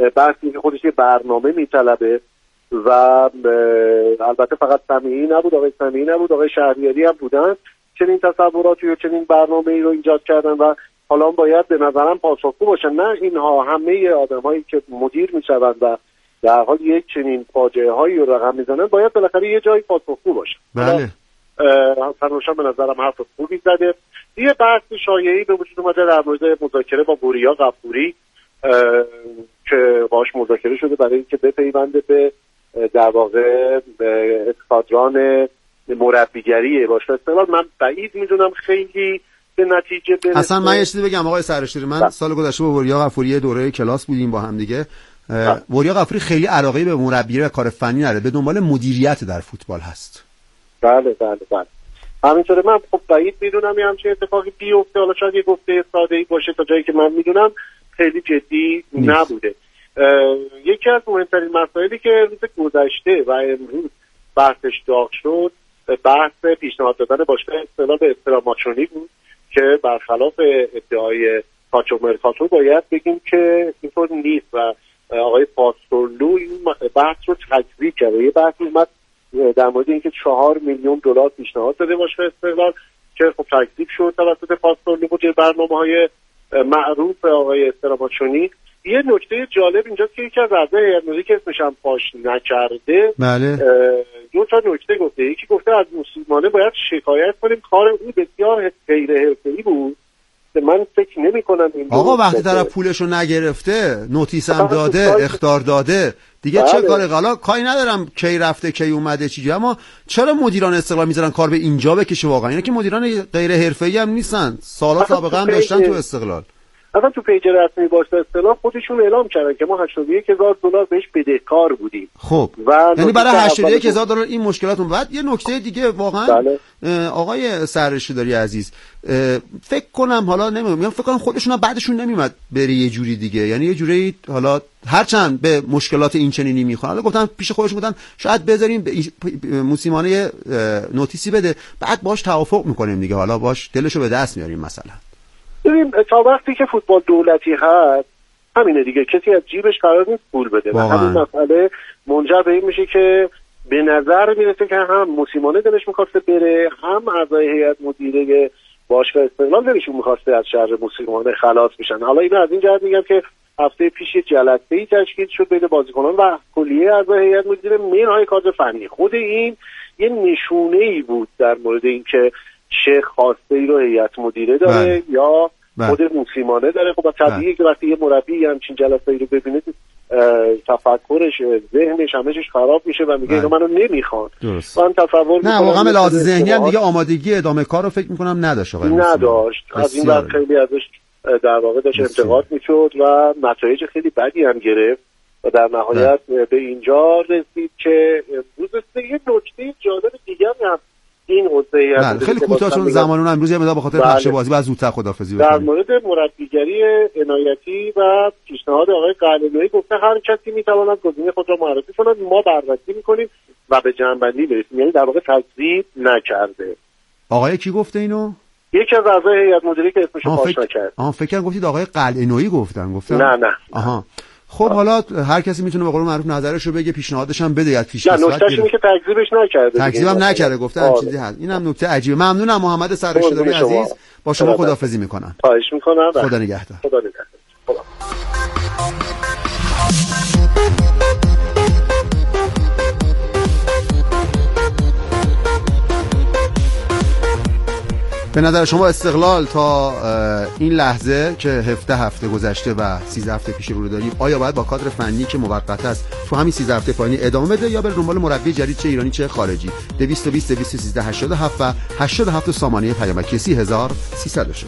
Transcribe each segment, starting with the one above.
بحثی که خودش یه برنامه میطلبه و البته فقط سمیعی نبود، آقای سمیعی نبود، آقای شهریاری هم بودن چنین تصوراتی و چنین برنامه‌ای رو ایجاد کردن و حالا باید به نظرم پاسخگو باشن. نه اینها همه آدمایی که مدیر میشوند و در حال یک چنین فاجعه هایی رو رقم میزنن باید بالاخره یه جایی پاسخگو باشن. بله. حسن روشن به نظرم حرف خوبی زده. یه بحث شایعی به وجود اومده در مورد مذاکره با وریا غفوری که باهاش مذاکره شده برای اینکه بپیونده به در واقع اسکادران مربیگری باشگاه استقلال. من بعید میدونم خیلی به نتیجه برسه. اصلا من یه چیزی بگم آقای سرشیری، من سال گذشته با وریا غفوری دوره کلاس بودیم با هم دیگه. وریا غفوری خیلی علاقه به مربیگری و کار فنی نداره، به دنبال مدیریت در فوتبال هست. بله همینطوره. من خب بعید میدونم یه همچین اتفاقی بیفته. حالا شاید یه گفته ساده‌ای باشه، تا جایی که من میدونم خیلی جدی نبوده. یکی از مهمترین مسائلی که روز گذشته و امروز بحثش داغ شد بحث پیشنهاد دادن باشگاه استقلال به استراماچونی بود که برخلاف ادعای کاچو مرکاتو باید بگیم که اینطور نیست و آقای پاستورلو این بحث رو تکذیب کرد. یه بحث اومد در مورد اینکه 4 میلیون دلار پیشنهاد داده باشگاه استقلال که خب تکذیب شد توسط پاستورلو و برنامه‌های معروف آقای استراماچونی. یه نکته جالب اینجاست که یکی از اعضای هیئت مدیره که اسمش هم پاش نکرده بله. دو تا نکته گفته. یکی گفته از موسیمانه باید شکایت کنیم، کار او بسیار غیر حرفه‌ای بود. من فکر نمی‌کنم این آقا وقتی طرف پولشو نگرفته، نوتیس هم داده، اخطار داده، دیگه چه کاری؟ حالا کاری ندارم کی رفته کی اومده چیزی، اما چرا مدیران استقلال میذارن کار به اینجا بکشه؟ واقعا اینا که مدیران غیر حرفه‌ای هم نیستن، سالا سابقه هم داشتن تو استقلال. اصلا تو پیج رسمی باشگاه استقلال خودشون اعلام کردن که ما 81,000 دلار بهش بدهکار بودیم. خب یعنی برای 81,000 دلار این مشکلاتون. بعد یه نکته دیگه واقعا آقای سررشیداری عزیز، فکر کنم حالا نمیدونم، فکر کنم خودشون هم بعدشون نمیومد بره یه جوری دیگه، یعنی یه جوری حالا هرچند به مشکلات این چنینی میخوان، حالا گفتن پیش خودشون گفتن شاید بذاریم موسیمانه نوتیسی بده بعد باش توافق میکنیم دیگه، حالا باش دلشو به دست میاریم مثلا. ببین تا وقتی که فوتبال دولتی هست همینه دیگه، کسی از جیبش قرار نیست پول بده و همین مسئله منجر به این میشه که به نظر میرسه که هم موسیمانه دلش میخواسته بره، هم اعضای هیئت مدیره باشگاه استقلال دلشون میخواسته از شر موسیمانه خلاص بشن. حالا اینو از این جهت میگم که هفته پیش جلسه‌ای تشکیل شد بین بازیکنان و کلیه اعضای هیئت مدیره منهای کادر فنی. خود این یه نشونه‌ای بود در مورد اینکه چه خواسته‌ای رو هیئت مدیره داره یا خود موسیمانه داره. خب طبیعیه که وقتی یه مربی همچین جلسه‌ای رو ببینه تفکرش، ذهنش، همه‌چیش خراب میشه و میگه اینا منو نمیخوان. من تصور نه واقعا لحاظ ذهنی هم دیگه آمادگی ادامه کار رو فکر می‌کنم نداشت آقای نداشت. از این وقت خیلی ازش در واقع داشت انتقاد میشد و نتایج خیلی بدی هم گرفت و در نهایت به اینجا رسید که امروز یه نکته جالب دیگه هم این حوزه خیلی کوتاه چون زمانون امروز یه مقدار به خاطر پخش بازی بعد زودتر خداحافظی بکنیم. در مورد مربیگری عنایتی و پیشنهاد آقای قلعه‌نویی گفته هر کسی میتواند گزینه خود را معرفی کند، ما بررسی میکنیم و به جنبندی برسیم. یعنی در واقع تکذیب نکرده. آقای کی گفته اینو؟ یکی از اعضای هیئت مدیره که اسمش رو فاش نکرد. فکر گفتید آقای قلعه‌نویی گفتن. نه. آها. خب حالا هر کسی میتونه به قول معروف نظرش رو بگه، پیشنهادش هم بده، از پیش کسوت نکتهش اینه که تکذیبش نکرده. تکذیبم نکرده، گفته هم چیزی هست. اینم نکته عجیبه. ممنونم محمد سررشیداری عزیز، با شما خداحافظی میکنم. خواهش میکنم. خدا نگهدار. خدا نگهدار. به نظر شما استقلال تا این لحظه که 17 هفته گذشته و 13 هفته پیش رو داریم، آیا باید با کادر فنی که موقت است تو همین 13 هفته پایانی ادامه بده یا بره دنبال مربی جدید، چه ایرانی چه خارجی؟ 220 213 87 و 87 سامانه پیامکی 30306.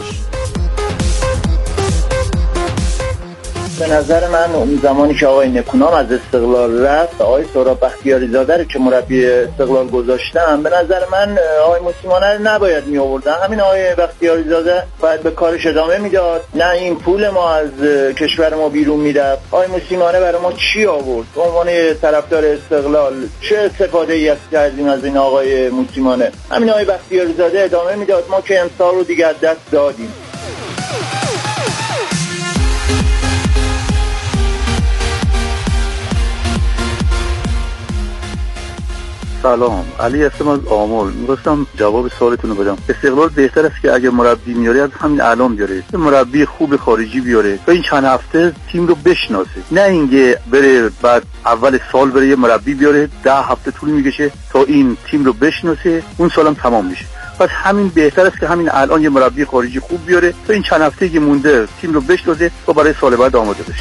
به نظر من اون زمانی که آقای نکونام از استقلال رفت، آقای سهراب بختیاری زاده رو که مربی استقلال گذاشتن، به نظر من آقای موسیمانه رو نباید می آوردن. همین آقای بختیاری زاده باید به کارش ادامه میداد، نه این پول ما از کشور ما بیرون میرفت. آقای موسیمانه برای ما چی آورد؟ به عنوان طرفدار استقلال چه استفاده‌ای کردیم از این آقای موسیمانه؟ همین آقای بختیاری زاده ادامه میداد، ما که امسال رو دیگه از دست دادیم. سلام، علی هستم از آمل. می‌خواستم جواب سوالتون رو بدم. استقلال بهتر است که اگه مربی میاره از همین الان بیاره، مربی خوب خارجی بیاره تا این چند هفته تیم رو بشناسه، نه اینکه بره بعد اول سال بره یه مربی بیاره 10 هفته طول میکشه تا این تیم رو بشناسه، اون سالم تمام میشه. پس همین بهتر است که همین الان یه مربی خارجی خوب بیاره تا این چند هفته که مونده تیم رو بشناسه و برای سال بعد آماده بشه.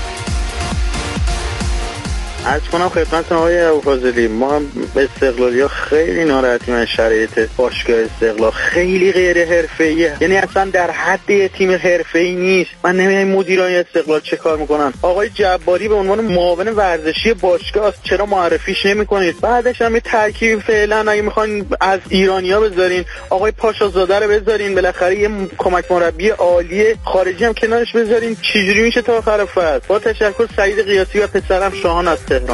عرض کنم خدمت آقای ابوفاضلی، ما هم استقلالیا خیلی ناراحتیم از شرایط باشگاه استقلال. خیلی غیر حرفه‌ایه، یعنی اصلا در حد یه تیم حرفه‌ای نیست. من نمیدونم مدیران استقلال چه کار میکنن. آقای جباری به عنوان معاون ورزشی باشگاه چرا معرفیش نمیکنید؟ بعدش هم یه ترکیب فعلا اگه میخواین از ایرانیا بذارین، آقای پاشازاده رو بذارین، بالاخره یه کمک مربی عالی خارجی هم کنارش بذارین، چجوری میشه تا آخر فصل؟ با تشکر، سعید قیاسی و پسرم شاهان از تهران.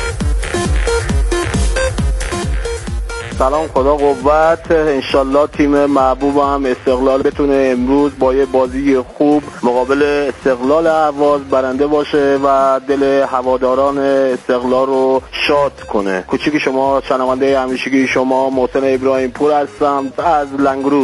سلام، خدا قوت. انشالله تیم محبوب هم استقلال بتونه امروز با یه بازی خوب مقابل استقلال اهواز برنده باشه و دل هواداران استقلال رو شاد کنه. کوچیک شما، شنونده همیشگی شما، محسن ابراهیم پور هستم از لنگرود.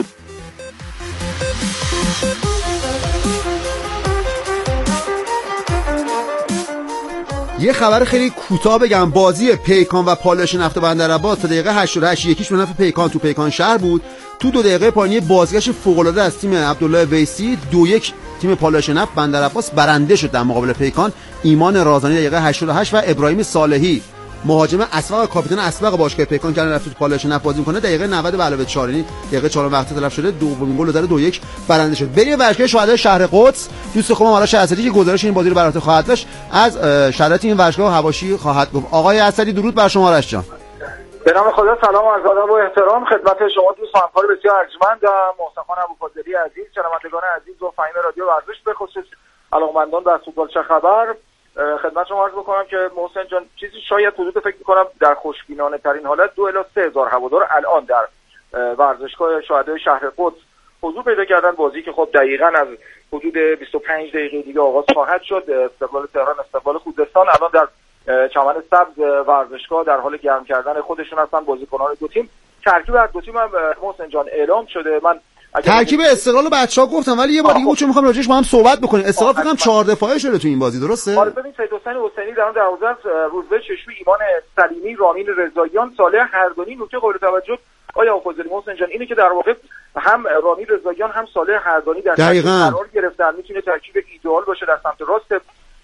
یه خبر خیلی کوتاه بگم. بازی پیکان و پالایش نفت بندرعباس تا دقیقه 88 یکیش به نفع پیکان تو پیکان شهر بود. تو 2 دقیقه پایانی بازگشت فوق‌العاده از تیم عبدالله ویسی 2-1 تیم پالایش نفت بندرعباس برنده شد در مقابل پیکان. ایمان رازانی دقیقه 88 و ابراهیم صالحی مهاجم اسبق کاپیتان اسبق باشگاه پیکان که رفت تو پالایش نفت بازی می‌کنه دقیقه 90 به علاوه 4 یعنی دقیقه 4 وقت تلف شده، دومین گل در 2-1 برنده شد. بریم ورزشگاه شهدای شهر قدس. دوست خوبم آرش اسدی که گزارش این بازی رو براتون خواهد داشت از شرایط این ورزشگاه حواشی خواهد گفت. آقای اسدی درود بر شما. آرش جان، به نام خدا، سلام و عرض ادب و احترام خدمت شما دوست و همکار بسیار ارجمندم، محسن ابوفاضلی عزیز، شنوندگان عزیز و فهیم رادیو ورزش، به خصوص علاقه‌مندان در فوتبال چه خبر. خدمت شما عرض بکنم که محسن جان چیزی شاید حدود فکر می‌کنم در خوشبینانه ترین حالت 2 الی 3000 هوادار الان در ورزشگاه شهدای شهر قدس حضور پیدا کردن. بازی که خب دقیقاً از حدود 25 دقیقه دیگه آغاز خواهد شد. استقلال تهران استقلال خوزستان الان در چمن سبز ورزشگاه در حال گرم کردن خودشون هستن. بازیکنان دو تیم، ترکیب از دو تیم هم محسن جان اعلام شده. من ترکیب استقلال رو بچه‌ها گفتم، ولی یه بار دیگه چون می‌خوام راجعش با هم صحبت بکنیم. استقلال فکر کنم 4 دفاعه شده تو این بازی، درسته؟ آره، ببین سید حسین حسینی در اون دروازه است، روزبه چشمی، ایمان سلیمی، رامین رضاییان، صالح هردانی. نکته قابل توجه آیا ابوفاضلی محسن جان اینه که در واقع هم رامین رضاییان هم صالح هردانی در ترکیب قرار گرفتن. میتونه ترکیب ایدئال باشه در سمت راست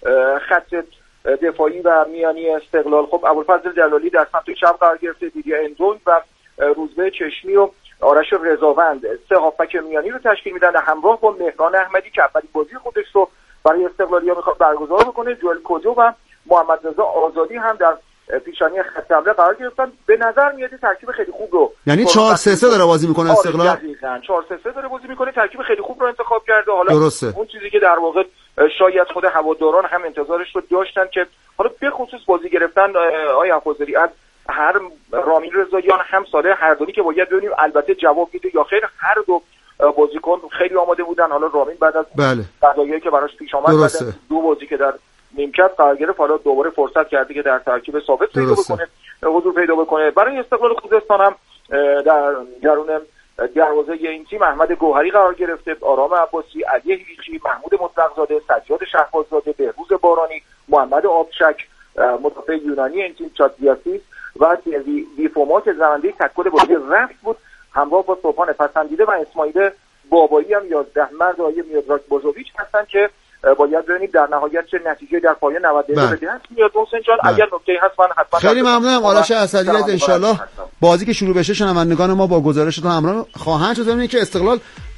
خط دفاعی و میانی استقلال. خب ابوالفضل جلالی در سمت چپ قرار گرفته، دیدیا اندون و روزبه چشمی و آرش رضاوند 3 هافبک میانی رو تشکیل میدن همراه با مهران احمدی که اولین بازی خودش رو برای استقلالیا میخواد برگزار بکنه. جوئل کودو و محمد رضا آزادی هم در پیشانی خط حمله قرار گرفتن. به نظر میاد ترکیب خیلی خوب رو 4-3-3 داره بازی میکنه استقلال. دقیقاً 4-3-3 داره بازی میکنه، ترکیب خیلی خوب رو انتخاب کرده. حالا درسته. اون چیزی که در واقع شاید خود هواداران هم انتظارش رو داشتن که حالا به خصوص بازی گرفتن آیا ابوفاضلی از هر رامین رضاییان هم صالح هردانی که باید ببینیم البته جواب میده یا خیر. هر دو بازیکن خیلی آماده بودن. حالا رامین بعد از دقایقی که براش پیش آمد بعد از 2 بازی که در نیمکت قرار گرفت حالا دوباره فرصت کرده که در ترکیب ثابت پیدا بکنه، حضور پیدا بکنه. برای استقلال خوزستان هم در درون دروازه این تیم احمد گوهری قرار گرفته، آرام عباسی، علی هیچی، محمود مطلقزاده، سجاد شهباززاده، بهروز بارانی، محمد آبشک، مدافع یونانی این تیم چاتیاسی و دیفوما که زننده تک گل بازی رفت بود، همراه با سلطان پسندیده و اسماعیل بابایی هم 11 مرد آیه میادراک بوزوویچ هستن که باید ببینیم در نهایت چه نتیجه در پایان 90 دقیقه به دست میاد. محسن جان اگر نکته‌ای هست من حتما خیلی ممنونم. آرش اسدی از انشالله بازی که شروع بشه شنوندگان ما با گزارش تو همراه خواهند شد. ببینید که استقلال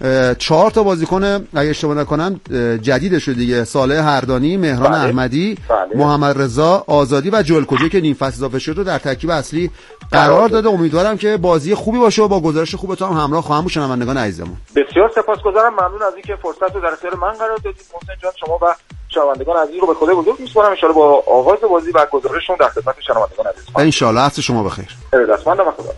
4 تا بازیکن اگه اشتباه نکنم جدید شده دیگه، صالح هردانی، مهران احمدی، محمد رضا آزادی و جوئل کودو که نیم فصل اضافه شد رو در ترکیب اصلی قرار داده. امیدوارم که بازی خوبی باشه و با گزارش خوبتون هم همراه خواهم بود شنوندگان عزیزمون. بسیار سپاسگزارم، ممنون از اینکه فرصت رو در اختیار من قرار دادید. محسن جان شما و شنوندگان عزیز رو به خدای بزرگ میسپارم. ان شاءالله با آغاز بازی و گزارششون در خدمت شنوندگان عزیز ان شاءالله. عصر شما بخیر. ارادتمندم. خدا.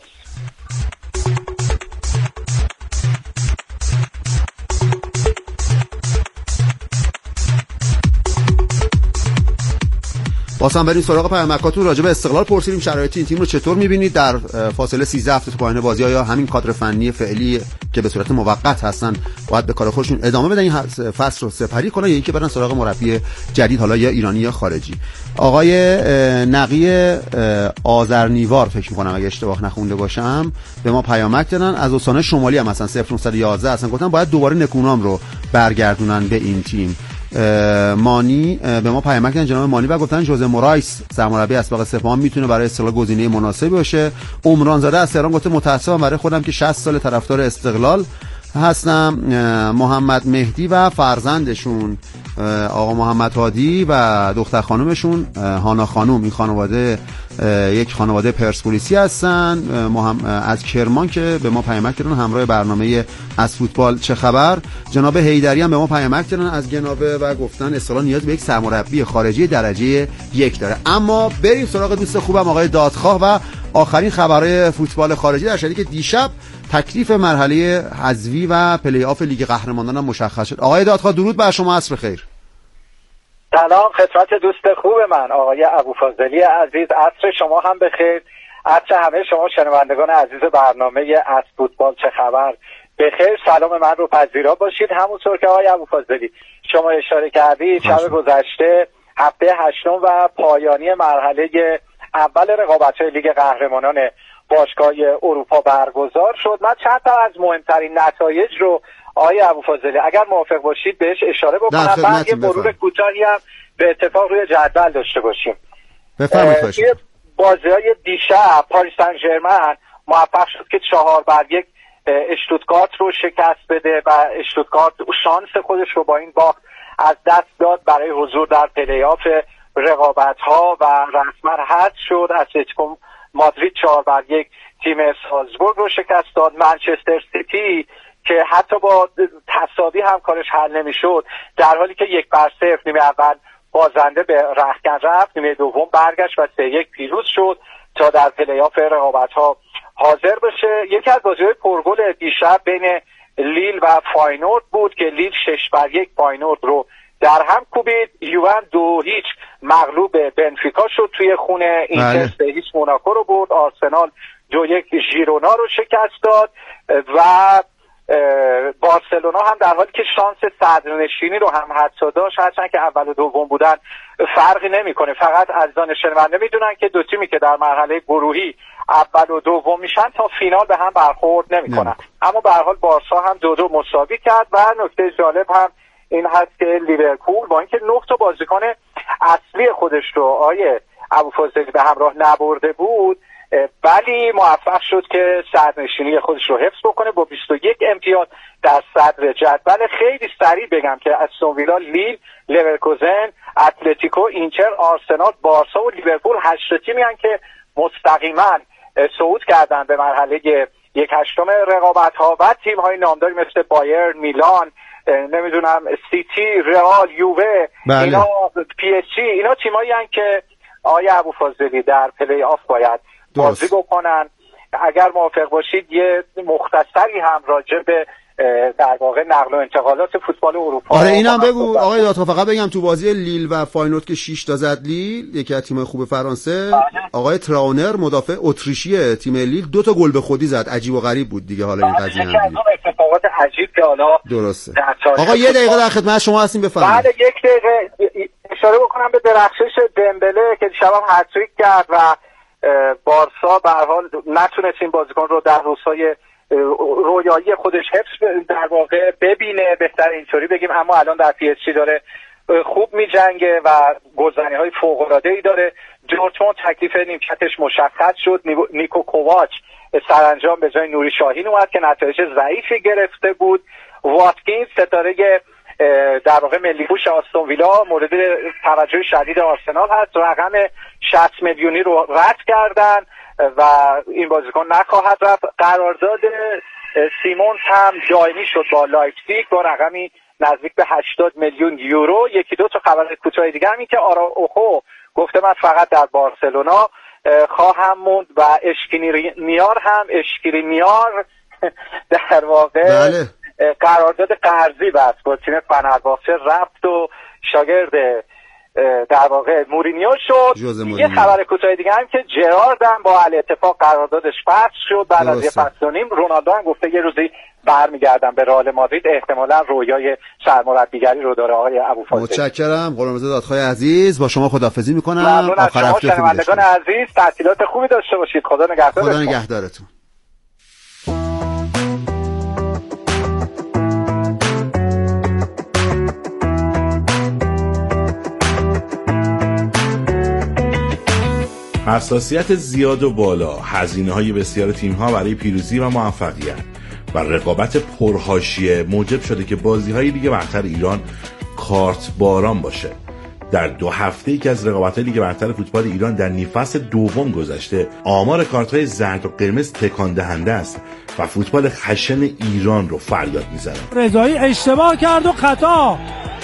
واسه هم بریم سراغ پیامکاتون. راجع به استقلال پرسیدیم شرایط این تیم رو چطور می‌بینید در فاصله 13 هفته تا پایان بازی. یا همین کادر فنی فعلی که به صورت موقت هستن باید به کار خودشون ادامه بدن، این فصل رو سپری کنن، یا اینکه برن سراغ مربی جدید، حالا یا ایرانی یا خارجی؟ آقای نقی آذرنیوار فکر می‌کنم اگه اشتباه نخونده باشم به ما پیامک دادن از استان شمالی، هم مثلا 0911 اصلا گفتن باید دوباره نکونام رو برگردونن به این تیم. مانی به ما پیامک دادن، جناب مانی، و گفتن ژوزه مورایس سرمربی اسبق سپاهان میتونه برای استقلال گزینه مناسبی باشه. عمران زاده از تهران گفته متأسفم برای خودم که 60 سال طرفدار استقلال هستم. محمد مهدی و فرزندشون آقا محمد هادی و دختر خانومشون هانا خانوم، این خانواده یک خانواده پرسپولیسی هستن از کرمان که به ما پیامک دادن همراه برنامه از فوتبال چه خبر. جناب حیدری هم به ما پیامک دادن از گنابه و گفتن استقلال نیاز به یک سرمربی خارجی درجه 1 داره. اما بریم سراغ دوست خوبم آقای دادخواه و آخرین خبرهای فوتبال خارجی، در شدی که دیشب تکلیف مرحله حذفی و پلی آف لیگ قهرمانان هم مشخص شد. آقای دادخواه درود بر شما، عصر خیر. سلام خدمت دوست خوب من آقای ابوفاضلی عزیز، عصر شما هم بخیر، عصر همه شما شنوندگان عزیز برنامه از فوتبال چه خبر بخیر. سلام من رو پذیرا باشید. همونطور که آقای ابوفاضلی شما اشاره کردید شب گذشته هفته هشتم و پایانی مرحله اول رقابت‌های لیگ قهرمانان باشگاه اروپا برگزار شد. من چند تا از مهمترین نتایج رو آقای ابوفاضلی اگر موافق باشید بهش اشاره بکنم، بعد یه مرور کوتاهی هم به اتفاق روی جدول داشته باشیم. بفرمایید. توی بازی‌های دیشب پاریس سن ژرمن موفق شد که 4-1 اشتوتگارت رو شکست بده و اشتوتگارت شانس خودش رو با این باخت از دست داد برای حضور در پلی آف رقابت‌ها و رسما حذف شد. اتلتیکو مادرید 4-1 تیم سالزبورگ رو شکست داد. منچستر سیتی که حتی با تساوی هم کارش حل نمی‌شد، در حالی که 1-0 نیمه اول بازنده به رختکن رفت، نیمه دوم برگشت و 3-1 پیروز شد تا در پلی آف رقابت‌ها حاضر بشه. یکی از بازی‌های پرگل دیشب بین لیل و فاینورد بود که لیل 6-1 فاینورد رو در هم کوبید. یوون 2-0 مغلوب بنفیکا شد توی خونه. اینتر 3-0 موناکو رو برد. آرسنال 2-1 ژیرونا رو شکست داد و بارسلونا هم در حالی که شانس صدرنشینی رو هم حتی داشت، هرچند که اول و دوم بودن فرقی نمیکنه، فقط عزیزان شنونده میدونن که دو تیمی که در مرحله گروهی اول و دوم میشن تا فینال به هم برخورد نمیکنن. اما به هر حال بارسا هم 2-2 مساوی کرد و نکته جالب هم این هست که لیورپول با اینکه 9 تا بازیکن اصلی خودش رو آیه ابوفاضلی به همراه نبرده بود، ولی موفق شد که صدرنشینی خودش رو حفظ بکنه با 21 امتیاز در صدر جدول. خیلی سریع بگم که استون ویلا، لیل، لورکوزن، اتلتیکو، اینتر، آرسنال، بارسا و لیورپول 8 تیمی هستند که مستقیما صعود کردن به مرحله 1/8 رقابت‌ها و تیم‌های نامداری مثل بایر، میلان، نمیدونم سیتی، رئال، یووه، اینا پی اس جی، اینا تیمایی هستند که آقای ابوفاضلی در پلی آف باید بازی بکنن. اگر موافق باشید یه مختصری هم راجع به در واقع نقل و انتقالات فوتبال اروپا. آره اینم بگو آقای دادخواه. فقط بگم تو بازی لیل و فاینورد که 6 تا زد لیل، یکی از تیم‌های خوب فرانسه، آقای تراونر مدافع اتریشی تیم لیل 2 تا گل به خودی زد. عجیب و غریب بود دیگه. حالا این قضیه هم دیگه اتفاقات عجیب که حالا درسته. آقا یه دقیقه در خدمت شما هستیم، بفرمایید. بعد یک دقیقه اشاره بکنم به درخشش دمبله که شب هم هتریک کرد و بارسا به هر حال نتونست این بازیکن رو در روزهای رویایی خودش حفظ در واقع ببینه، بهتر اینطوری بگیم، اما الان در پی اس جی داره خوب میجنگه و گلزنی‌های فوق‌العاده‌ای داره. دورتموند تکلیف نیمکتش مشخص شد. نیکو کوواچ سرانجام به جای نوری شاهین اومد که نتایج ضعیفی گرفته بود. واتکینز ستاره در واقع ملی پوش آستون ویلا مورد توجه شدید آرسنال هست. رقم 60 میلیونی رو رد کردن و این بازیکن نخواهد رفت. قرارداد سیمونز هم دائمی شد با لایپزیگ با رقمی نزدیک به 80 میلیون یورو. یکی دو تا خبر کوتاه دیگه هم این که آراوخو گفته من فقط در بارسلونا خواهم موند و اشکرینیار در واقع قرارداد قرضی بست با تیم فنرباغچه رفت و شاگرد در واقع مورینیو شد. یه خبر کوتاه دیگه هم که جرارد هم با الاتفاق قراردادش فسخ شد بعد از یه فصل و نیم. رونالدو هم گفته یه روزی برمیگردم به رئال مادرید، احتمالاً رویای سرمربیگری رو داره آقای ابوفاضل. متشکرم. قربان دادخواه عزیز، با شما خداحافظی میکنم. آخر هفته شنوندگان عزیز تعطیلات خوبی داشته باشید. خدا نگهدارتون. خدا نگهدارتون. حساسیت زیاد و بالا، هزینه‌های بسیار تیم‌ها برای پیروزی و موفقیت و رقابت پرحاشیه موجب شده که بازی‌های لیگ برتر ایران کارت باران باشه. در 2 هفته‌ای که از رقابت‌های لیگ برتر فوتبال ایران در نیم فصل دوم گذشته، آمار کارت‌های زرد و قرمز تکان دهنده است و فوتبال خشن ایران رو فریاد می‌زنه. رضایی اشتباه کرد و خطا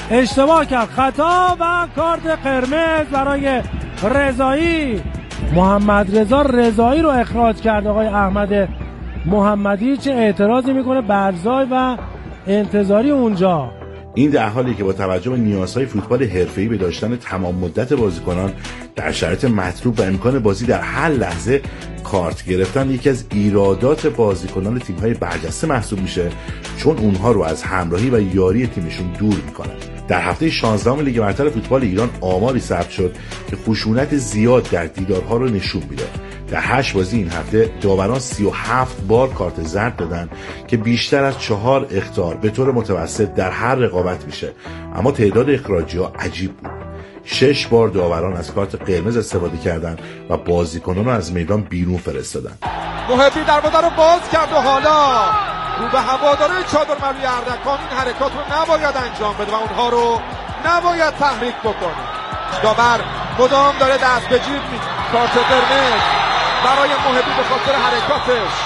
و کارت قرمز برای رضایی. محمد رضا رضایی رو اخراج کرد آقای احمد محمدی. چه اعتراضی میکنه برزای و انتظاری اونجا. این در حالی که با توجه به نیازهای فوتبال حرفه‌ای به داشتن تمام مدت بازیکنان در شرایط مطلوب و امکان بازی در هر لحظه کارت گرفتن یکی از ایرادات بازیکنان تیم‌های برجسته محسوب میشه، چون اونها رو از همراهی و یاری تیمشون دور میکنن. در هفته 16 لیگ برتر فوتبال ایران آماری ثبت شد که خشونت زیاد در دیدارها رو نشون میده. در 8 بازی این هفته داوران 37 بار کارت زرد دادن که بیشتر از 4 اخطار به طور متوسط در هر رقابت میشه، اما تعداد اخراجی‌ها عجیب بود. 6 بار داوران از کارت قرمز استفاده کردند و بازیکنان رو از میدان بیرون فرستادن. محبی دروازه رو باز کرد و حالا رو به هواداره چادر ملوی اردکان این حرکات رو نباید انجام بده و اونها رو نباید تحریک بکنه. داور مدام داره دست به جیب کارت قرمز برای محبی به خاطر حرکاتش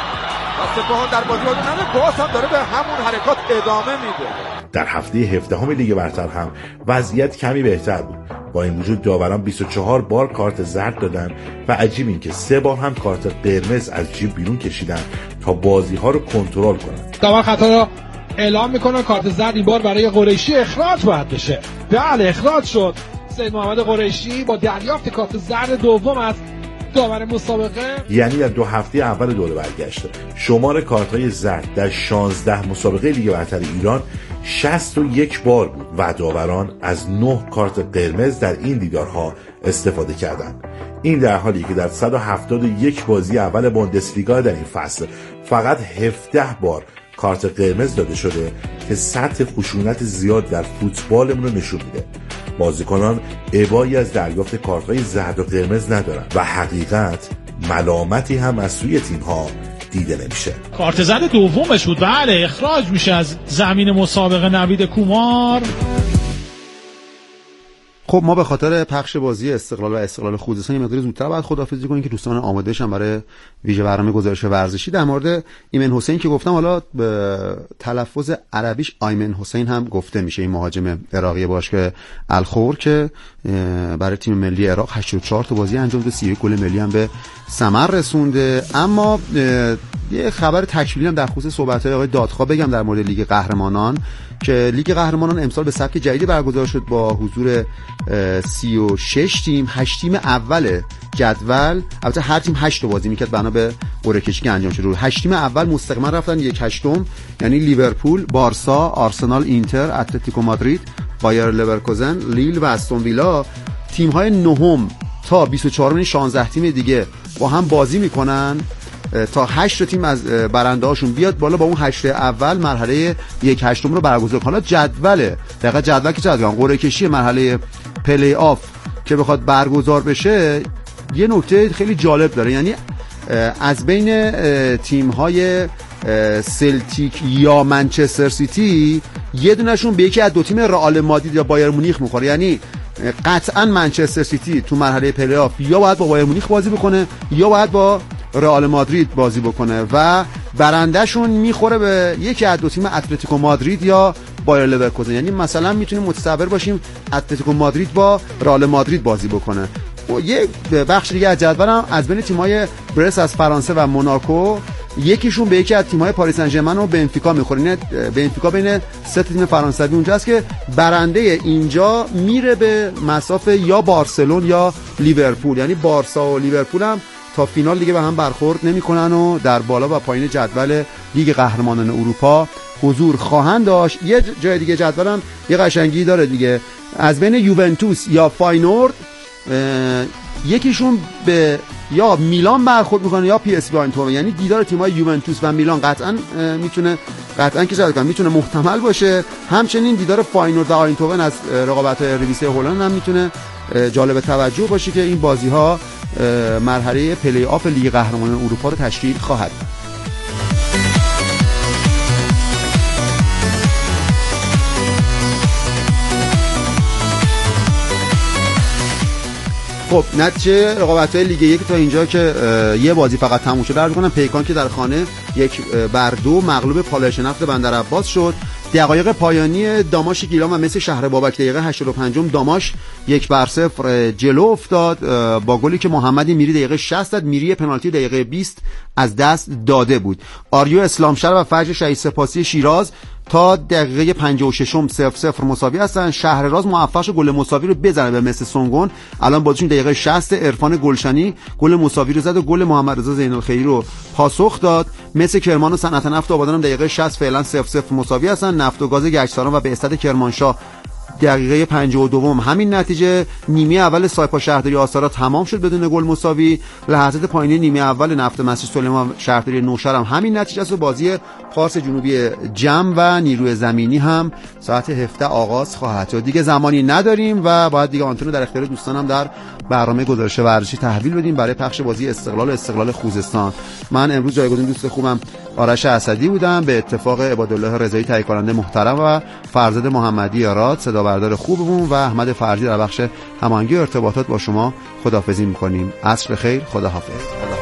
و سپاهان در بازی باز هم داره به همون حرکات ادامه میده. در هفته 17 لیگ برتر هم وضعیت کمی بهتر بود. با این وجود داوران 24 بار کارت زرد دادن و عجیب این که 3 بار هم کارت قرمز از جیب بیرون کشیدن تا بازی ها رو کنترل کنن. داور خطا رو اعلام میکنه. کارت زرد این بار برای قریشی اخراج باید بشه. بله اخراج شد. سید محمد قریشی با دریافت کارت زرد دوم از داور مسابقه. یعنی در 2 هفته اول دوره برگشت شمار کارت‌های زرد در 16 مسابقه لیگ برتر ایران 61 بار بود و داوران از 9 کارت قرمز در این دیدارها استفاده کردند. این در حالی که در 171 بازی اول بوندسلیگا در این فصل فقط 17 بار کارت قرمز داده شده که سطح خشونت زیاد در فوتبالمون رو نشون میده. بازیکنان ابایی از دریافت کارت‌های زرد و قرمز ندارن و حقیقت ملامتی هم از سوی تیم‌ها دیده نمیشه. کارت زرد دومش بود. بله اخراج میشه از زمین مسابقه نوید کومار. خب ما به خاطر پخش بازی استقلال و استقلال خوزستان یه مقدار زودتر باید خداحافظی کنیم که دوستان آماده بشن برای ویژه برنامه گزارش ورزشی. در مورد ایمن حسین که گفتم، حالا به تلفظ عربیش ایمن حسین هم گفته میشه، این مهاجم عراقی باشگاه الخور که برای تیم ملی عراق 84 تا بازی انجام داده، 31 گل ملی هم به ثمر رسونده. اما یه خبر تکمیلی هم در خصوص صحبت‌های آقای دادخواه بگم در مورد لیگ قهرمانان که لیگ قهرمانان امسال به سبک جدیدی برگزار شد با حضور 36 تیم. 8 تیم اول جدول، البته هر تیم 8 تا بازی میکرد بنا به قرعه کشی که انجام شد. 8 تیم اول مستقیما رفتن 1/8، یعنی لیورپول، بارسا، آرسنال، اینتر، اتلتیکو مادرید، بایر لورکوزن، لیل و استون ویلا. تیم‌های نهم تا 24 16 تیم دیگه با هم بازی میکنن تا 8 تیم از برنده هاشون بیاد بالا با اون 8 اول مرحله 1/8 رو برگزار کنه. حالا جدول که قرعه کشی مرحله پلی آف که بخواد برگزار بشه یه نکته خیلی جالب داره، یعنی از بین تیم‌های سلتیک یا منچستر سیتی یه دونشون به یکی از 2 تیم رئال مادرید یا بایر مونیخ میخوره. یعنی قطعا منچستر سیتی تو مرحله پلی آف یا باید با بایر مونیخ بازی بکنه یا باید با رئال مادرید بازی بکنه و برندهشون میخوره به یکی از 2 تیم اتلتیکو مادرید یا بایر لورکوزن. یعنی مثلا میتونیم متصور باشیم اتلتیکو مادرید با رئال مادرید بازی بکنه. و یه بخش دیگه از جدول هم از بین تیم‌های برست از فرانسه و موناکو یکیشون به یکی از تیم‌های پاریس سن ژرمن و بنفیکا می‌خوره. این بنفیکا بین 3 تیم فرانسوی اونجاست که برنده اینجا میره به مسافه یا بارسلون یا لیورپول، یعنی بارسا و لیورپول هم تا فینال دیگه به هم برخورد نمی‌کنن و در بالا و پایین جدول لیگ قهرمانان اروپا حضور خواهند داشت. یه جای دیگه جدول هم یه قشنگی داره دیگه، از بین یوونتوس یا فاینورد یکیشون به یا میلان برخورد میکنه یا پی اس وی آینتوون، یعنی دیدار تیم‌های یوونتوس و میلان قطعاً که میتونه محتمل باشه. همچنین دیدار فاینورد و آینتوون از رقابت‌های اریدیویسیه هلند هم میتونه جالب توجه باشه که این بازی‌ها مرحله پلی آف لیگ قهرمانان اروپا رو تشکیل خواهد داد. خب نتیجه رقابت‌های لیگ 1 تا اینجا که یه بازی فقط تموم شده، عرض می‌کنم پیکان که در خانه 1-2 مغلوب پالایش نفت بندرعباس شد. دقایق پایانی داماش گیلان و مس شهر بابک دقیقه 85 داماش 1-0 جلو افتاد با گلی که محمدی میری دقیقه 60 داد. میری پنالتی دقیقه 20 از دست داده بود. آریو اسلامشهر و فجر شهید سپاسی شیراز تا دقیقه 56 0-0 مساوی هستن. شهرراز موفق شد گل مساوی رو بزنه به مس سونگون. الان بازیشون دقیقه 60 عرفان گلشنی گل مساوی رو زد و گل محمد رضا زین‌الخیری رو پاسخ داد. مس کرمان و صنعت نفت آبادان هم دقیقه 60 فعلا 0-0 مساوی هستن. نفت و گاز گچساران و بهزاد کرمانشاه دقیقه 52 همین نتیجه. نیمه اول سایپا شهرداری آستارا تمام شد بدون گل مساوی. لحظات پایانی نیمه اول نفت مسجد سلیمان شهرداری نوشهر هم همین نتیجه است و بازی پارس جنوبی جم و نیروی زمینی هم ساعت 17 آغاز خواهد شد. دیگه زمانی نداریم و باید دیگه آنتن رو در اختیار دوستانم در برنامه گزارش ورزشی تحویل بدیم برای پخش بازی استقلال خوزستان. من امروز جایگزین دوست خوبم آرش اسدی بودم، به اتفاق عبادالله رضایی تهیه کننده محترم و فرزاد محمدی آراد صدا بردار خوبمون و احمد فرجی در بخش هماهنگی ارتباطات با شما خداحافظی می‌کنیم. عصر خیر، خداحافظ.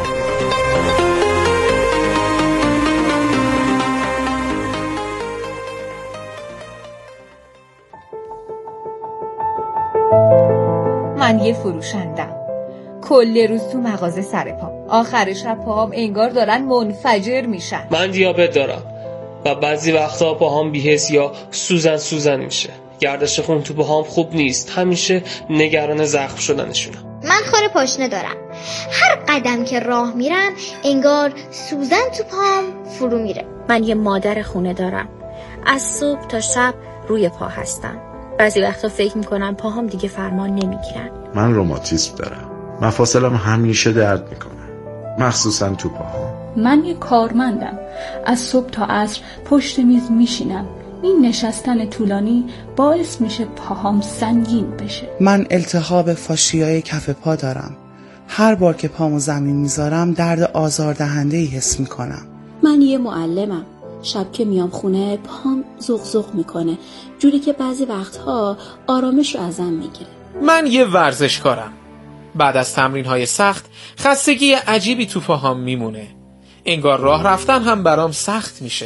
من یه فروشندم، کل روز تو مغازه سر پا، آخر شب پاهام انگار دارن منفجر میشن. من دیابت دارم و بعضی وقتا پاهام بی‌حس یا سوزن میشه. گردش خون تو پاهام خوب نیست، همیشه نگران زخم شدنشونم. من خار پاشنه دارم، هر قدم که راه میرم انگار سوزن تو پاهم فرو میره. من یه مادر خونه دارم، از صبح تا شب روی پا هستم. بعضی وقتا فکر میکنم پاهام دیگه فرمان نمیگیرن. من روماتیسم دارم، مفاصلم همیشه درد میکنه، مخصوصا تو پاهام. من یه کارمندم، از صبح تا عصر پشت میز میشینم. این نشستن طولانی باعث میشه پاهام سنگین بشه. من التهاب فاشیای کف پا دارم، هر بار که پامو زمین میذارم درد آزاردهنده‌ای حس میکنم. من یه معلمم، شب که میام خونه پام زغزغ میکنه، جوری که بعضی وقتها آرامش رو ازم میگیره. من یه ورزشکارم، بعد از تمرین‌های سخت خستگی عجیبی تو پاهام میمونه، انگار راه رفتن هم برام سخت میشه.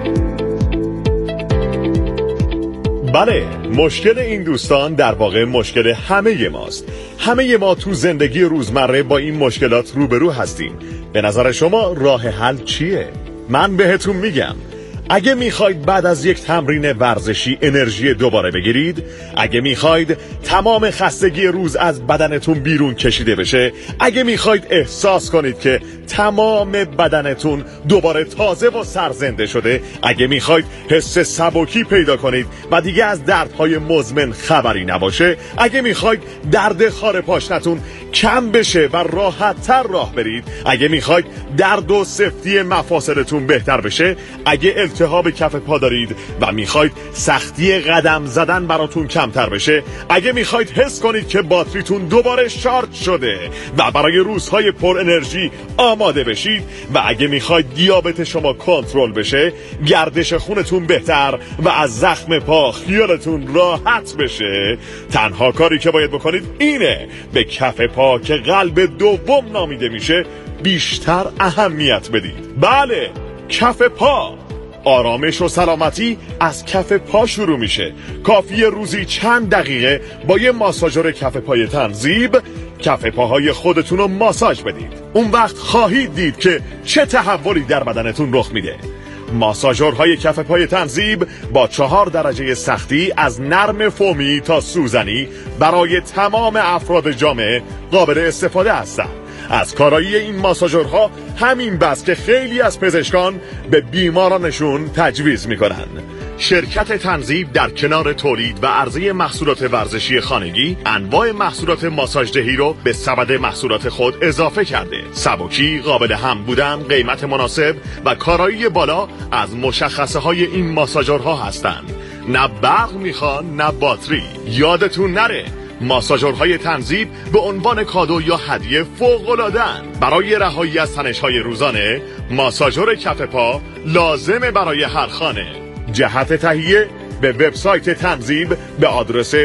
بله، مشکل این دوستان در واقع مشکل همه ماست. همه ما تو زندگی روزمره با این مشکلات روبرو هستیم. به نظر شما راه حل چیه؟ من بهتون میگم، اگه میخواید بعد از یک تمرین ورزشی انرژی دوباره بگیرید، اگه میخواید تمام خستگی روز از بدنتون بیرون کشیده بشه، اگه میخواید احساس کنید که تمام بدنتون دوباره تازه و سرزنده شده، اگه میخواید حس سبکی پیدا کنید و دیگه از دردهای مزمن خبری نباشه، اگه میخواید درد خار پاشنتون کم بشه و راحت تر راه برید، اگه میخواید درد و سفتی مفاصلتون بهتر بشه، اگه التهاب کف پا دارید و میخواید سختی قدم زدن براتون کمتر بشه، اگه میخواید حس کنید که باتریتون دوباره شارژ شده و برای روزهای پر انرژی آماده بشید، و اگه میخواید دیابت شما کنترل بشه، گردش خونتون بهتر و از زخم پا خیالتون راحت بشه، تنها کاری که باید بکنید اینه به کف پا که قلب دوم نامیده میشه بیشتر اهمیت بدید. بله، کف پا آرامش و سلامتی از کف پا شروع میشه. کافیه روزی چند دقیقه با یه ماساژور کف پای تنظیب کف پاهای خودتون رو ماساژ بدید. اون وقت خواهید دید که چه تحولی در بدنتون رخ میده. ماساژورهای کف پای تنظیب با 4 درجه سختی از نرم فومی تا سوزنی برای تمام افراد جامعه قابل استفاده هستند. از کارایی این ماساژورها همین بس که خیلی از پزشکان به بیمارانشون تجویز میکنن. شرکت تنظیب در کنار تولید و عرضه محصولات ورزشی خانگی انواع محصولات ماساژدهی رو به سبد محصولات خود اضافه کرده. سبکی، قابل هم بودن، قیمت مناسب و کارایی بالا از مشخصه های این ماساژورها هستند. نه برق میخوان نه باتری. یادتون نره ماساژورهای تنظیب به عنوان کادو یا هدیه فوق‌العاده‌اند. برای رهایی از تنش‌های روزانه ماساژور کف پا لازمه برای هر خانه. جهت تهیه به وبسایت تنظیب به آدرس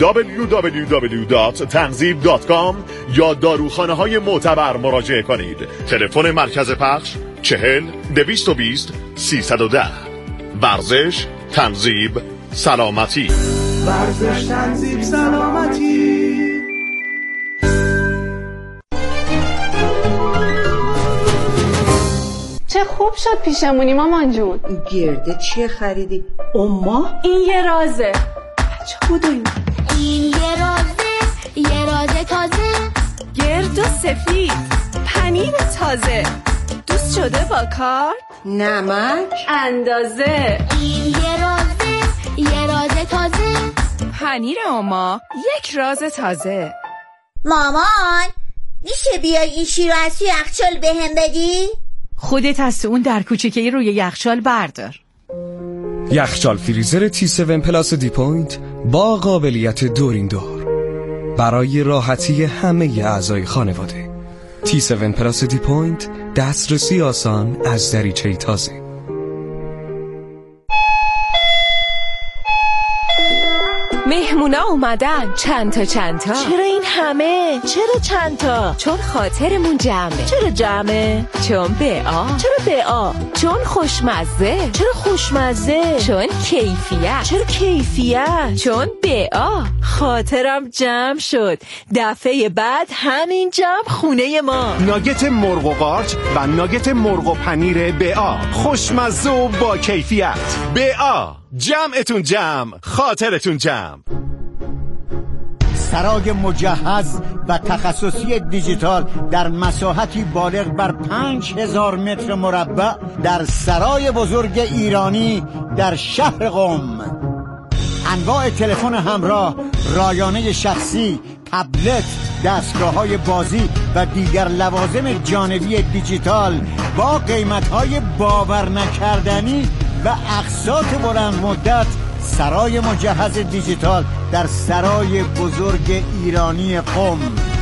www.tanzib.com یا داروخانه‌های معتبر مراجعه کنید. تلفن مرکز پخش 40 220 310. ورزش، تنظیب، سلامتی. ورزش، تنظیب، سلامتی. چه خوب شد پیشمونی مامان جون. گرده چیه خریدی؟ اما این یه رازه. چه بودیم؟ این یه رازه تازه، گرد و سفید، پنیر تازه، دوست شده با کار، نمک اندازه. این یه رازه تازه، پنیر اما یک راز تازه. مامان میشه بیای این شیر رو از توی یخچال بهم بدی؟ خودت از اون در کوچیکه‌ای روی یخچال بردار. یخچال فریزر T7 پلاس دی پوینت با قابلیت دورین دور برای راحتی همه اعضای خانواده. T7 پلاس دی پوینت، دسترسی آسان از دریچه تازه. مهمونا اومدن. چند تا چرا این همه؟ چرا چند تا؟ چون خاطرمون جمعه. چرا جمعه؟ چون BA. چرا BA؟ چون خوشمزه. چرا خوشمزه؟ چون کیفیت. چرا کیفیت؟ چون BA. خاطرم جمع شد. دفعه بعد همین جمع خونه ما. ناگت مرغ و قارچ و ناگت مرغ و پنیر BA، خوشمزه و با کیفیت. BA، جمعتون جمع، خاطرتون جمع. سرای مجهز و تخصصی دیجیتال در مساحتی بالغ بر 5000 متر مربع در سرای بزرگ ایرانی در شهر قم. انواع تلفن همراه، رایانه شخصی، تبلت، دستگاه‌های بازی و دیگر لوازم جانبی دیجیتال با قیمت‌های باور نکردنی و اقساط بلند مدت. سرای مجهز دیجیتال در سرای بزرگ ایرانی قم.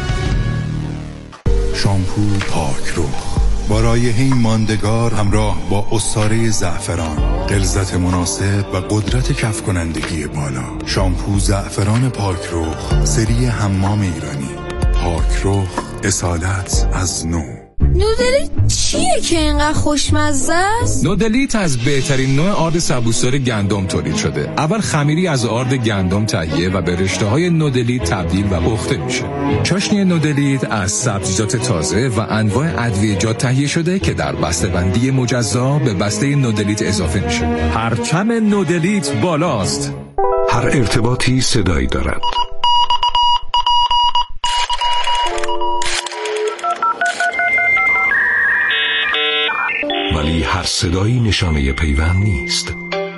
شامپو پاک رخ با رایحه‌ای ماندگار همراه با عصاره زعفران، غلظت مناسب و قدرت کف کنندگی بالا. شامپو زعفران پاک رخ، سری حمام ایرانی. پاک رخ، اصالت از نو. نودلیت چیه که اینقدر خوشمزه است؟ نودلیت از بهترین نوع آرد سبوسدار گندم تولید شده. اول خمیری از آرد گندم تهیه و به رشته‌های نودلیت تبدیل و پخته میشه. چاشنی نودلیت از سبزیجات تازه و انواع ادویه‌جات تهیه شده که در بسته‌بندی مجزا به بسته نودلیت اضافه میشه. پرچم نودلیت بالاست. هر ارتباطی صدایی دارد. ولی هر صدایی نشانه پیوند نیست.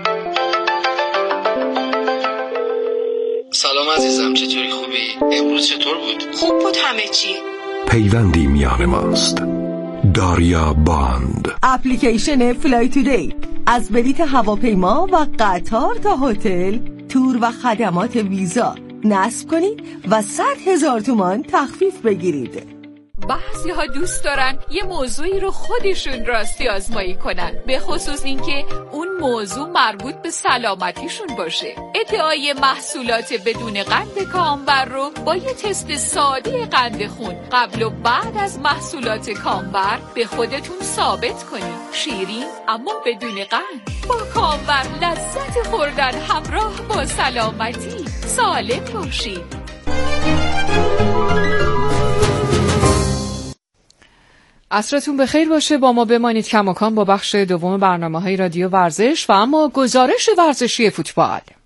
سلام عزیزم، چطوری؟ خوبی؟ امروز چطور بود؟ خوب بود همه چی. پیوندی میان ماست. داریا باند. اپلیکیشن فلای تودی از بلیط هواپیما و قطار تا هتل، تور و خدمات ویزا نصب کنید و 100,000 تومان تخفیف بگیرید. بعضی‌ها دوست دارن یه موضوعی رو خودشون راستی آزمایی کنن، به خصوص اینکه اون موضوع مربوط به سلامتیشون باشه. ادعای محصولات بدون قند کامبر رو با یه تست ساده قند خون قبل و بعد از محصولات کامبر به خودتون ثابت کنید. شیرین اما بدون قند. با کامبر لذت خوردن همراه با سلامتی. سالم باشید. عصرتون بخیر باشه. با ما بمانید کماکان با بخش دوم برنامه‌های رادیو ورزش و اما گزارش ورزشی فوتبال.